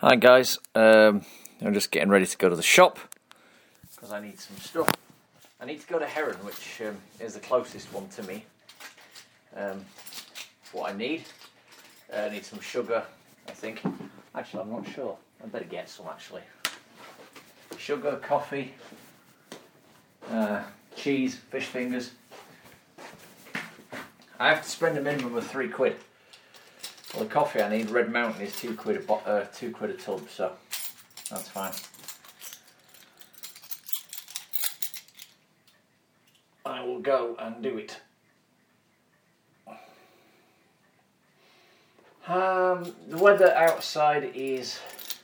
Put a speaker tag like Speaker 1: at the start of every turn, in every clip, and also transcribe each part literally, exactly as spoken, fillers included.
Speaker 1: Hi guys, um, I'm just getting ready to go to the shop because I need some stuff. I need to go to Heron, which um, is the closest one to me. Um, what I need, uh, I need some sugar, I think. Actually, I'm not sure. I better get some actually. Sugar, coffee, uh, cheese, fish fingers. I have to spend a minimum of three quid. Well, the coffee I need, Red Mountain, is two quid a bo- uh, two quid a tub, so that's fine. I will go and do it. Um, the weather outside is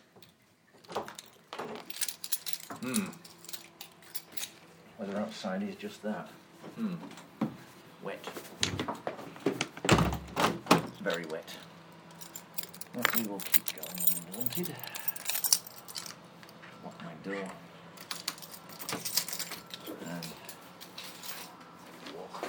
Speaker 1: hmm. Weather outside is just that. Hmm. Wet. Very wet. But we will keep going undaunted. Lock my door. And walk.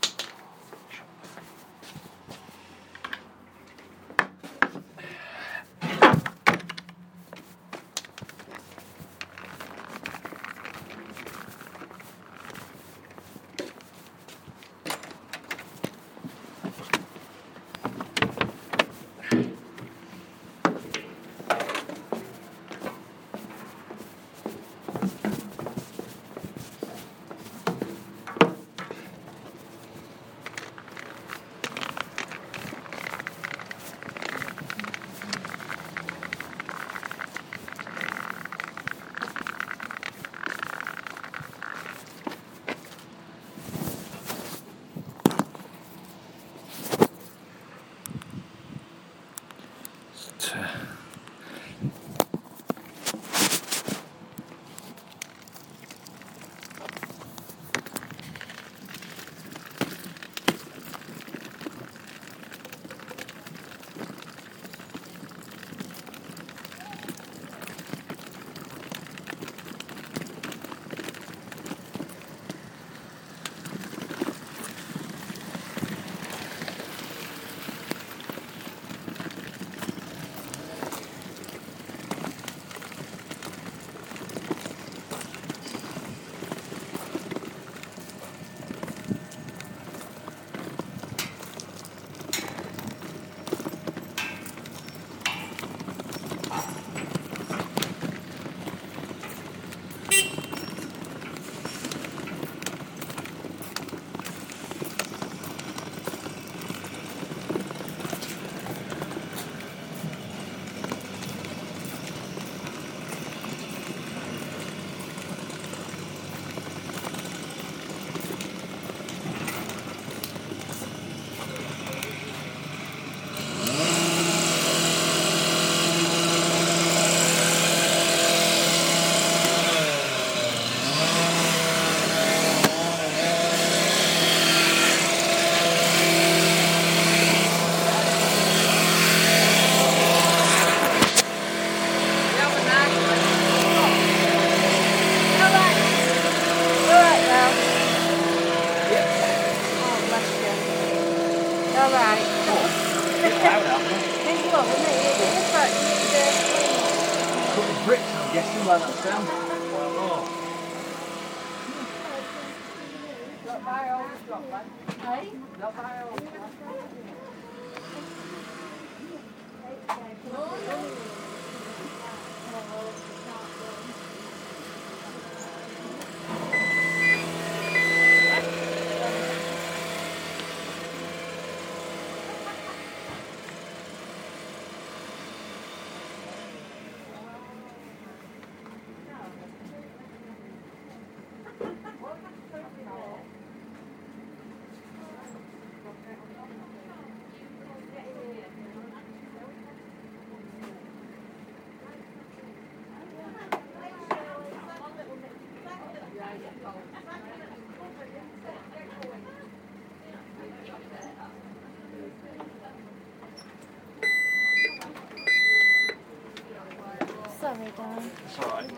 Speaker 2: Sorry, darling.
Speaker 1: It's alright.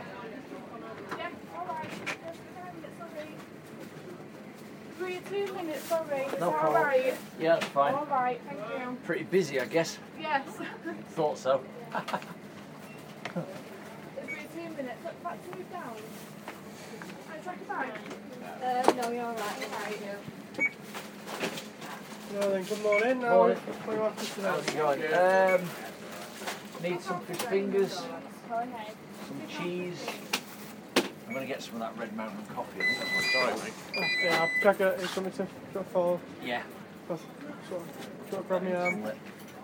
Speaker 2: Yeah, alright. Three, two minutes, sorry.
Speaker 1: No problem.
Speaker 2: Alright.
Speaker 1: Yeah, that's fine.
Speaker 2: Alright, thank you.
Speaker 1: Pretty busy, I guess.
Speaker 2: Yes.
Speaker 1: Thought so.
Speaker 2: It'll be two minutes. Look, back to move down. I'll check it back. Uh, no, you're alright. Alright.
Speaker 3: Well then, good morning. Now,
Speaker 1: Morning.
Speaker 3: what do you want to
Speaker 1: How's
Speaker 3: today?
Speaker 1: it going? Um, need some fish fingers, some cheese. I'm going to get some of that Red Mountain coffee. I think that's what's alright, mate.
Speaker 3: Yeah, I'll check it. It's something to to follow.
Speaker 1: Yeah.
Speaker 3: Sort of, sort of grab me arm.
Speaker 1: Let-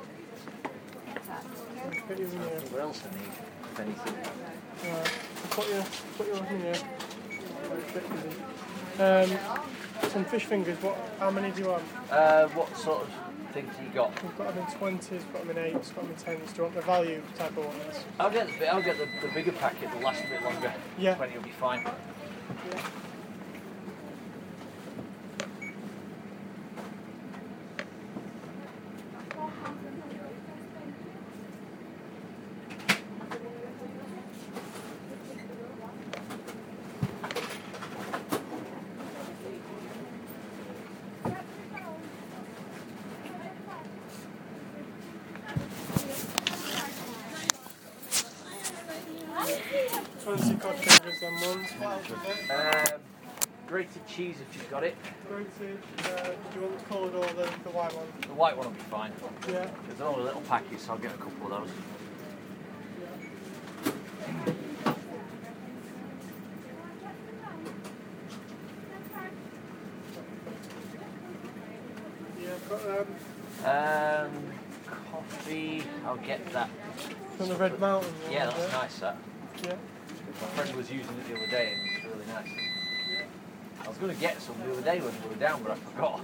Speaker 3: Get you in here.
Speaker 1: What else I need, if anything?
Speaker 3: Alright, I'll put you, put you in here. It's a bit busy. Um, some fish fingers. What? How many do you want?
Speaker 1: Uh, what sort of things you got?
Speaker 3: We've got them in twenties, got them in eights, got them in tens. Do you want the value type of ones?
Speaker 1: I'll get the, I'll get the, the bigger packet. It'll last a bit longer.
Speaker 3: Yeah.
Speaker 1: twenty will be fine.
Speaker 3: Yeah. twenty cod fingers and ones. What else is it?
Speaker 1: Um, grated cheese if you've got it.
Speaker 3: Grated. Uh, do you want the coloured or the, the white one?
Speaker 1: The white one will be fine.
Speaker 3: Yeah.
Speaker 1: There's only a little packet, so I'll get a couple of those.
Speaker 3: Yeah, I've got them.
Speaker 1: Um, coffee. I'll get that.
Speaker 3: From the Red Mountain one.
Speaker 1: Yeah,
Speaker 3: is
Speaker 1: that's
Speaker 3: it?
Speaker 1: nice. That.
Speaker 3: Yeah.
Speaker 1: My friend was using it the other day, and it's really nice.
Speaker 3: Yeah.
Speaker 1: I was going to get some the other day when we were down, but I forgot.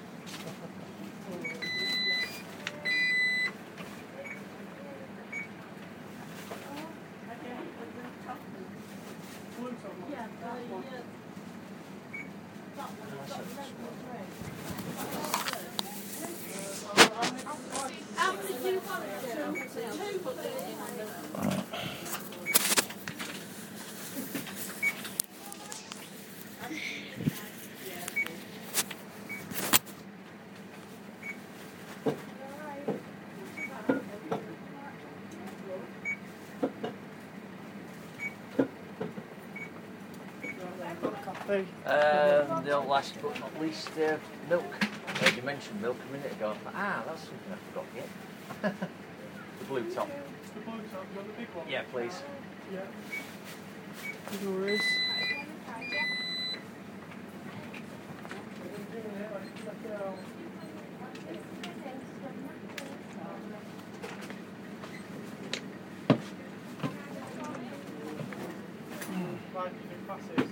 Speaker 3: Hey.
Speaker 1: Um, the last but not least, uh, milk. Uh, you mentioned milk a minute ago. I thought, ah, that's something I forgot yet. The blue top.
Speaker 3: The blue top, you want the big one?
Speaker 1: Yeah, please.
Speaker 3: Yeah. No worries. Right, you do passes.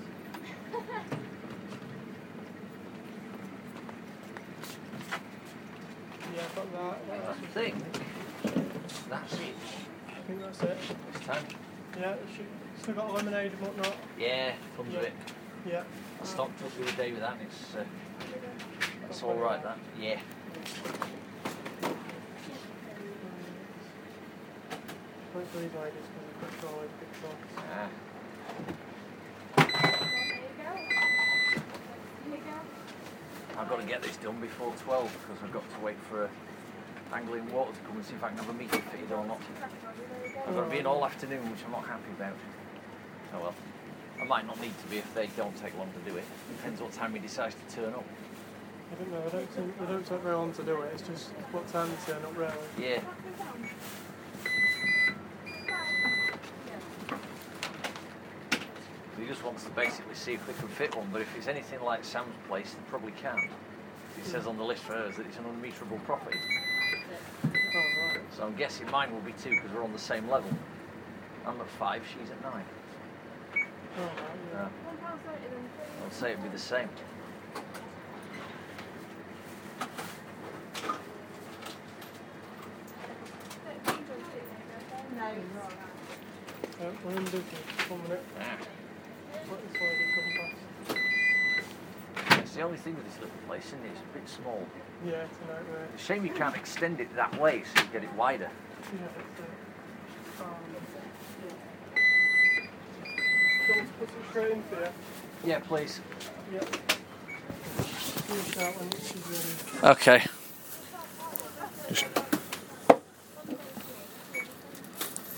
Speaker 3: Yeah, I've got that. What else?
Speaker 1: I think that's it.
Speaker 3: I think that's it.
Speaker 1: This time.
Speaker 3: Yeah, it should, still got lemonade and whatnot.
Speaker 1: Yeah, comes
Speaker 3: Yeah.
Speaker 1: with it.
Speaker 3: Yeah.
Speaker 1: I stocked up the other day with that. And it's uh, that's all right. That. Yeah.
Speaker 3: Hopefully these ladies can control it, big box.
Speaker 1: Ah. I've got to get this done before twelve because I've got to wait for uh, Angling Water to come and see if I can have a meter fitted or not. I've got to be in all afternoon, which I'm not happy about. Oh well. I might not need to be if they don't take long to do it. Depends what time he decides to turn up.
Speaker 3: I don't know, I don't think they don't take very long to do it, it's just what time they turn up really.
Speaker 1: Yeah. He just wants to basically see if we can fit one, but if it's anything like Sam's place, they probably can't. It says on the list for hers that it's an unmeterable property.
Speaker 3: Oh right.
Speaker 1: So I'm guessing mine will be two because we're on the same level. I'm at five, she's at nine.
Speaker 3: Oh right, yeah.
Speaker 1: Uh, I'll say it'd be the same.
Speaker 3: Uh, we're in business, one minute.
Speaker 1: Ah.
Speaker 3: Let this lady come past.
Speaker 1: It's the only thing with this little place, isn't it? It's a bit small.
Speaker 3: Yeah, it's a nightmare.
Speaker 1: It's a shame you can't extend it that way so you get it wider.
Speaker 3: Yeah, it's uh, um, do you want to put it straight in for you?
Speaker 1: Yeah, please.
Speaker 3: Yeah. Do a shout when she's ready.
Speaker 1: Okay.